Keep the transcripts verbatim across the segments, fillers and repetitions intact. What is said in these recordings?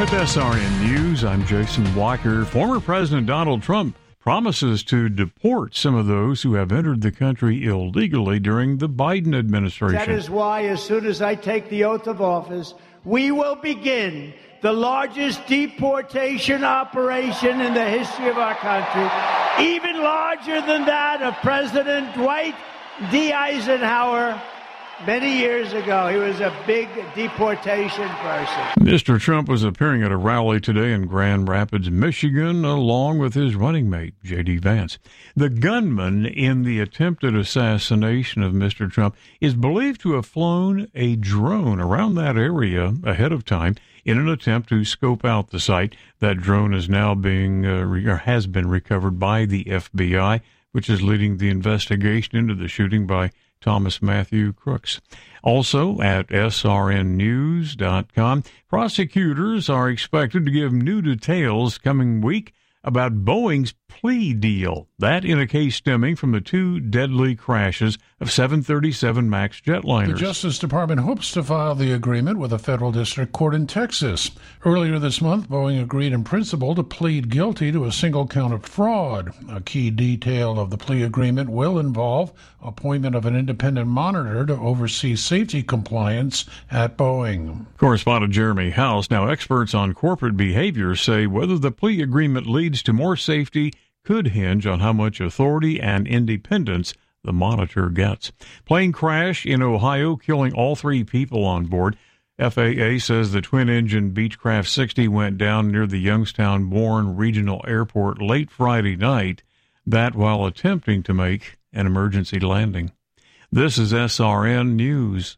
With S R N News, I'm Jason Walker. Former President Donald Trump promises to deport some of those who have entered the country illegally during the Biden administration. That is why, as soon as I take the oath of office, we will begin the largest deportation operation in the history of our country, even larger than that of President Dwight D. Eisenhower. Many years ago, he was a big deportation person. Mister Trump was appearing at a rally today in Grand Rapids, Michigan, along with his running mate, J D. Vance. The gunman in the attempted assassination of Mister Trump is believed to have flown a drone around that area ahead of time in an attempt to scope out the site. That drone is now being, uh, re- or has been recovered by the F B I, which is leading the investigation into the shooting by Thomas Matthew Crooks. Also at S R N news dot com, prosecutors are expected to give new details coming week about Boeing's plea deal. That in a case stemming from the two deadly crashes of seven thirty-seven MAX jetliners. The Justice Department hopes to file the agreement with a federal district court in Texas. Earlier this month, Boeing agreed in principle to plead guilty to a single count of fraud. A key detail of the plea agreement will involve appointment of an independent monitor to oversee safety compliance at Boeing. Correspondent Jeremy House. Now, experts on corporate behavior say whether the plea agreement leads to more safety could hinge on how much authority and independence the monitor gets. Plane crash in Ohio, killing all three people on board. F A A says the twin-engine Beechcraft sixty went down near the Youngstown-Bourne Regional Airport late Friday night, that while attempting to make an emergency landing. This is S R N News.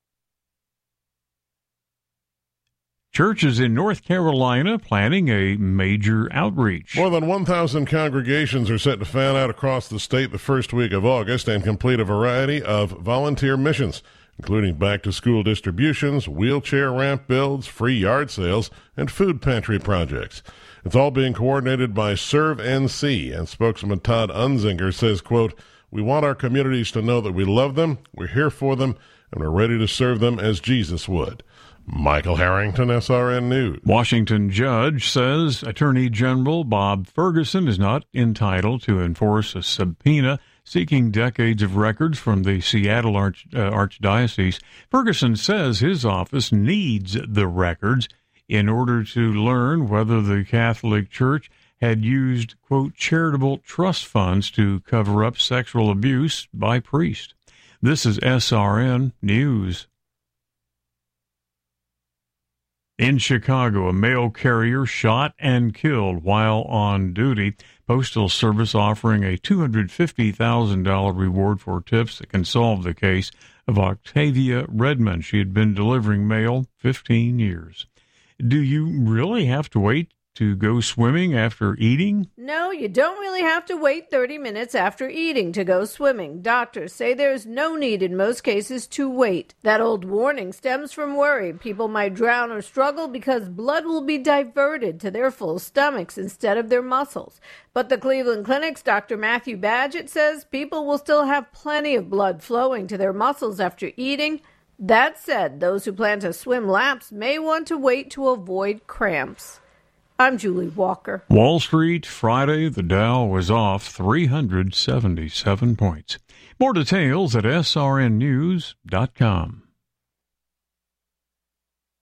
Churches in North Carolina planning a major outreach. More than one thousand congregations are set to fan out across the state the first week of August and complete a variety of volunteer missions, including back-to-school distributions, wheelchair ramp builds, free yard sales, and food pantry projects. It's all being coordinated by Serve N C, and spokesman Todd Unzinger says, quote, "We want our communities to know that we love them, we're here for them, and we're ready to serve them as Jesus would." Michael Harrington, S R N News. Washington judge says Attorney General Bob Ferguson is not entitled to enforce a subpoena seeking decades of records from the Seattle Arch, uh, Archdiocese. Ferguson says his office needs the records in order to learn whether the Catholic Church had used, quote, charitable trust funds to cover up sexual abuse by priests. This is S R N News. In Chicago, a mail carrier shot and killed while on duty. Postal Service offering a two hundred fifty thousand dollars reward for tips that can solve the case of Octavia Redmond. She had been delivering mail fifteen years. Do you really have to wait to go swimming after eating? No, you don't really have to wait thirty minutes after eating to go swimming. Doctors say there's no need in most cases to wait. That old warning stems from worry. People might drown or struggle because blood will be diverted to their full stomachs instead of their muscles. But the Cleveland Clinic's Doctor Matthew Badgett says people will still have plenty of blood flowing to their muscles after eating. That said, those who plan to swim laps may want to wait to avoid cramps. I'm Julie Walker. Wall Street, Friday, the Dow was off three hundred seventy-seven points. More details at S R N news dot com.